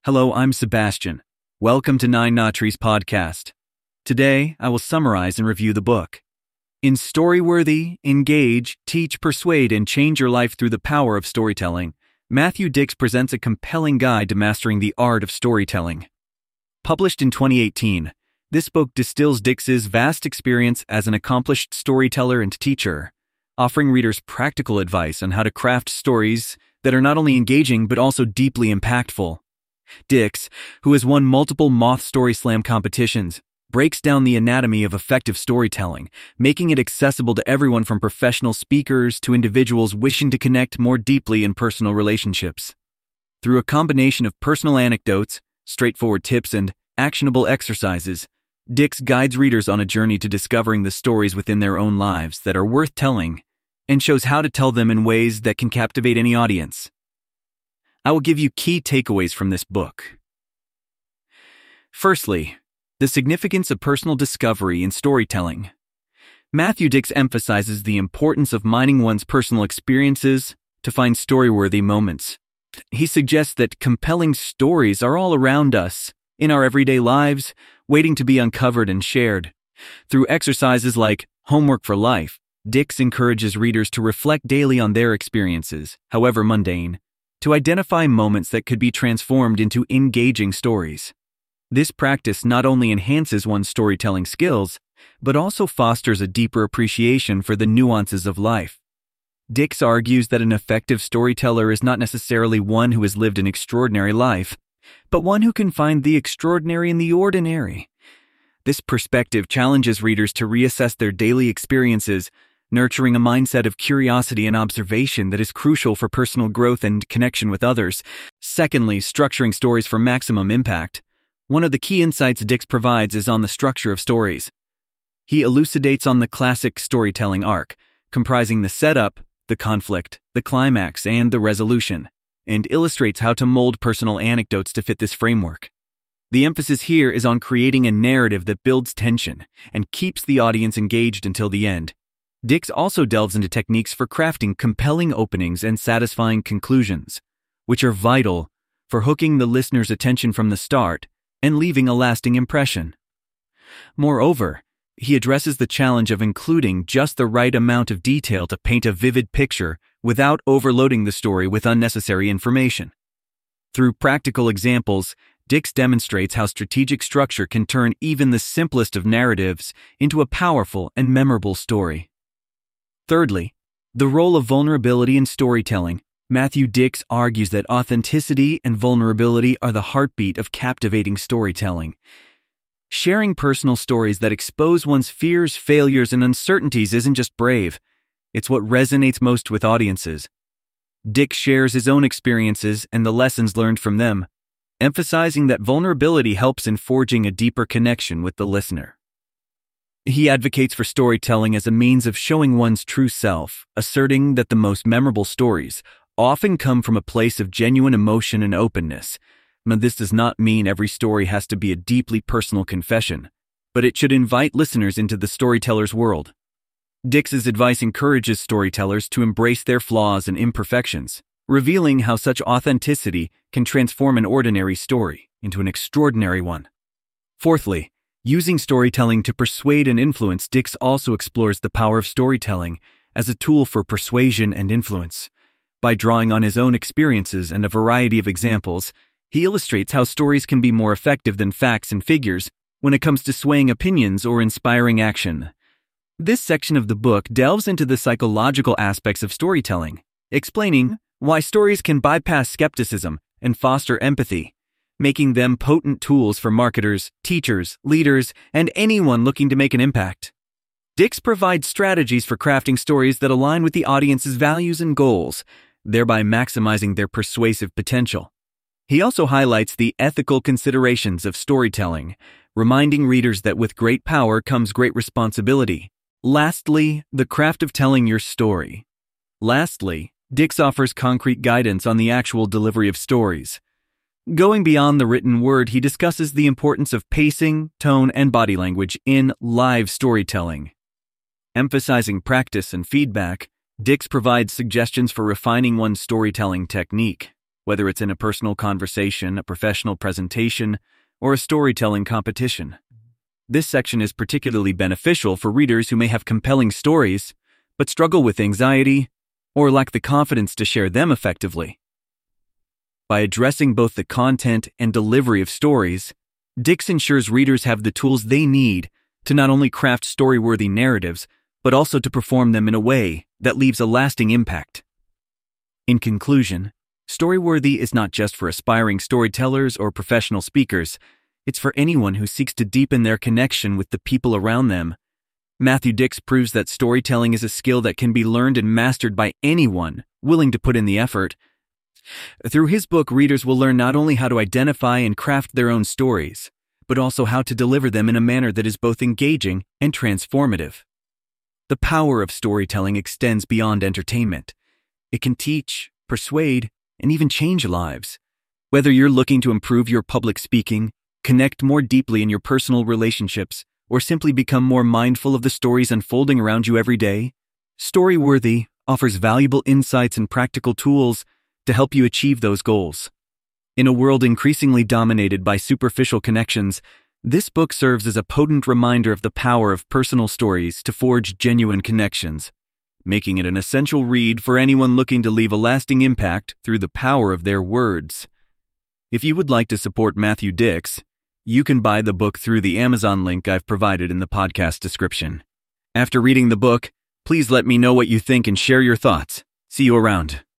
Hello, I'm Sebastian. Welcome to Nine Natries Podcast. Today, I will summarize and review the book. In Storyworthy, Engage, Teach, Persuade, and Change Your Life Through the Power of Storytelling, Matthew Dicks presents a compelling guide to mastering the art of storytelling. Published in 2018, this book distills Dicks's vast experience as an accomplished storyteller and teacher, offering readers practical advice on how to craft stories that are not only engaging but also deeply impactful. Dicks, who has won multiple Moth Story Slam competitions, breaks down the anatomy of effective storytelling, making it accessible to everyone from professional speakers to individuals wishing to connect more deeply in personal relationships. Through a combination of personal anecdotes, straightforward tips, and actionable exercises, Dicks guides readers on a journey to discovering the stories within their own lives that are worth telling, and shows how to tell them in ways that can captivate any audience. I will give you key takeaways from this book. Firstly, the significance of personal discovery in storytelling. Matthew Dicks emphasizes the importance of mining one's personal experiences to find story-worthy moments. He suggests that compelling stories are all around us, in our everyday lives, waiting to be uncovered and shared. Through exercises like Homework for Life, Dicks encourages readers to reflect daily on their experiences, however mundane, to identify moments that could be transformed into engaging stories. This practice not only enhances one's storytelling skills, but also fosters a deeper appreciation for the nuances of life. Dicks argues that an effective storyteller is not necessarily one who has lived an extraordinary life, but one who can find the extraordinary in the ordinary. This perspective challenges readers to reassess their daily experiences, nurturing a mindset of curiosity and observation that is crucial for personal growth and connection with others. Secondly, structuring stories for maximum impact. One of the key insights Dicks provides is on the structure of stories. He elucidates on the classic storytelling arc, comprising the setup, the conflict, the climax, and the resolution, and illustrates how to mold personal anecdotes to fit this framework. The emphasis here is on creating a narrative that builds tension and keeps the audience engaged until the end. Dicks also delves into techniques for crafting compelling openings and satisfying conclusions, which are vital for hooking the listener's attention from the start and leaving a lasting impression. Moreover, he addresses the challenge of including just the right amount of detail to paint a vivid picture without overloading the story with unnecessary information. Through practical examples, Dicks demonstrates how strategic structure can turn even the simplest of narratives into a powerful and memorable story. Thirdly, the role of vulnerability in storytelling. Matthew Dicks argues that authenticity and vulnerability are the heartbeat of captivating storytelling. Sharing personal stories that expose one's fears, failures, and uncertainties isn't just brave, it's what resonates most with audiences. Dicks shares his own experiences and the lessons learned from them, emphasizing that vulnerability helps in forging a deeper connection with the listener. He advocates for storytelling as a means of showing one's true self, asserting that the most memorable stories often come from a place of genuine emotion and openness. But this does not mean every story has to be a deeply personal confession, but it should invite listeners into the storyteller's world. Dicks's advice encourages storytellers to embrace their flaws and imperfections, revealing how such authenticity can transform an ordinary story into an extraordinary one. Fourthly, using storytelling to persuade and influence. Dicks also explores the power of storytelling as a tool for persuasion and influence. By drawing on his own experiences and a variety of examples, he illustrates how stories can be more effective than facts and figures when it comes to swaying opinions or inspiring action. This section of the book delves into the psychological aspects of storytelling, explaining why stories can bypass skepticism and foster empathy, making them potent tools for marketers, teachers, leaders, and anyone looking to make an impact. Dicks provides strategies for crafting stories that align with the audience's values and goals, thereby maximizing their persuasive potential. He also highlights the ethical considerations of storytelling, reminding readers that with great power comes great responsibility. Lastly, the craft of telling your story. Dicks offers concrete guidance on the actual delivery of stories. Going beyond the written word, he discusses the importance of pacing, tone, and body language in live storytelling. Emphasizing practice and feedback, Dicks provides suggestions for refining one's storytelling technique. whether it's in a personal conversation, a professional presentation, or a storytelling competition. This section is particularly beneficial for readers who may have compelling stories, but struggle with anxiety or lack the confidence to share them effectively. By addressing both the content and delivery of stories, Dix ensures readers have the tools they need to not only craft story-worthy narratives, but also to perform them in a way that leaves a lasting impact. In conclusion, Storyworthy is not just for aspiring storytellers or professional speakers. It's for anyone who seeks to deepen their connection with the people around them. Matthew Dix proves that storytelling is a skill that can be learned and mastered by anyone willing to put in the effort. Through his book, readers will learn not only how to identify and craft their own stories, but also how to deliver them in a manner that is both engaging and transformative. The power of storytelling extends beyond entertainment. It can teach, persuade, and even change lives. Whether you're looking to improve your public speaking, connect more deeply in your personal relationships, or simply become more mindful of the stories unfolding around you every day, Storyworthy offers valuable insights and practical tools to help you achieve those goals. In a world increasingly dominated by superficial connections, this book serves as a potent reminder of the power of personal stories to forge genuine connections, making it an essential read for anyone looking to leave a lasting impact through the power of their words. If you would like to support Matthew Dix, you can buy the book through the Amazon link I've provided in the podcast description. After reading the book, please let me know what you think and share your thoughts. See you around.